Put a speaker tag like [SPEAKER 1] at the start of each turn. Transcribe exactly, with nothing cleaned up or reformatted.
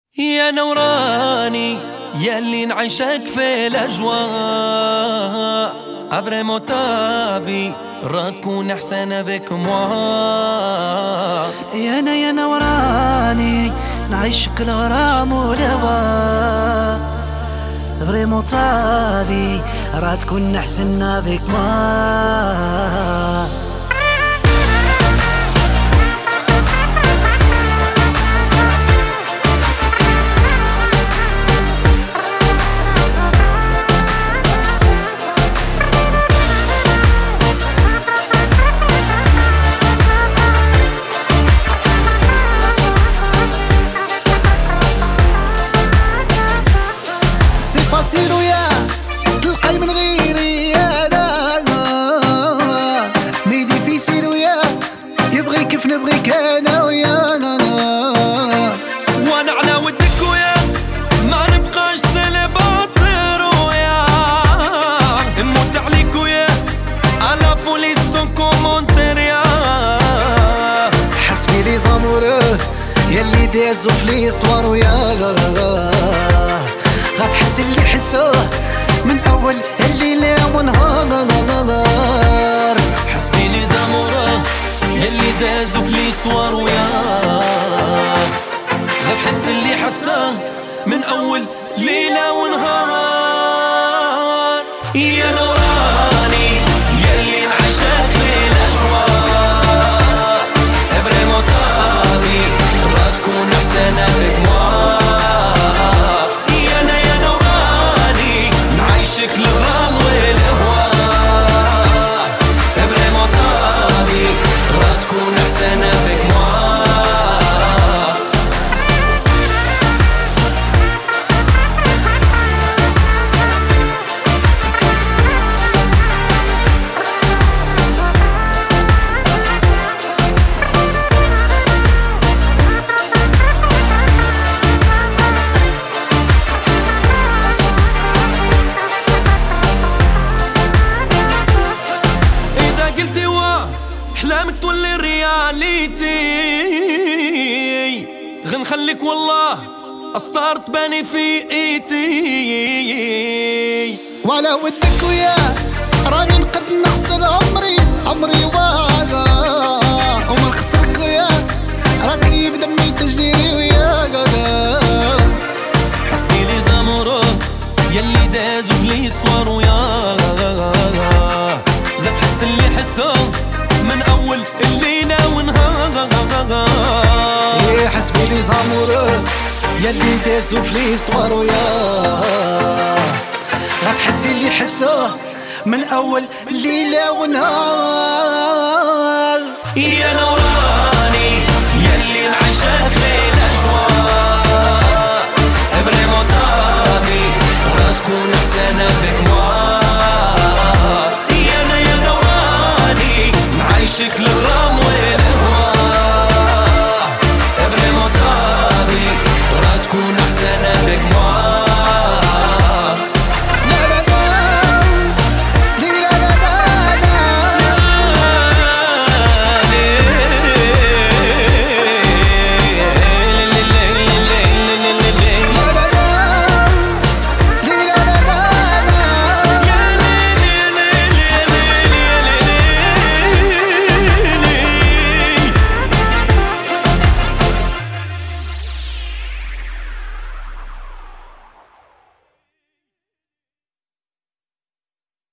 [SPEAKER 1] يا نوراني ياللي نعيشك في الأجواء افريمون تافي راه تكون احسن افيك موا.
[SPEAKER 2] يا انا يا نوراني نعيشك الغرام والهوى فريمون تافي راه تكون احسن افيك موا.
[SPEAKER 3] سيرو يا تلقاي من غيري يا لا ميدي في سيرو يا يبغي كيف نبغيك انا ويا
[SPEAKER 1] وانا على ودك ويا ما نبقاش سيليباتير ويا نموت عليك ويا على فولي سون كومونتير يا
[SPEAKER 3] حسبي لي زاموره ياللي دازو في ليستوار ويا غتحس اللي حسوه من اول الليله ونهار.
[SPEAKER 1] حسبي لي زاموره ياللي دازو في ليستوار ويا غتحس اللي حساه من اول ليله ونهار. يا نوراني ياللي نعيشك في الاجواء فريمون صافي راه تكون احسن افيك موا. شكل الغرام والهواء فريمون صافي راه تكون احسن افيك موا. احلامك تولي رياليتي غنخليك والله اسطار تباني في ايتي.
[SPEAKER 3] ولا ودك ويا راني نقد نخسر عمري عمري واقع وما نخسرك ويا راكي بدمي تجري ويا
[SPEAKER 1] حسبي لي زامورو ياللي دازو في ليستوار ويا لا تحس اللي حسو من اول الليله ونهار.
[SPEAKER 3] حسبي لي زاموره ياللي دازو في ليستوار ويا غتحسي اللي حسوه من اول ليله ونهار.
[SPEAKER 1] يا نوران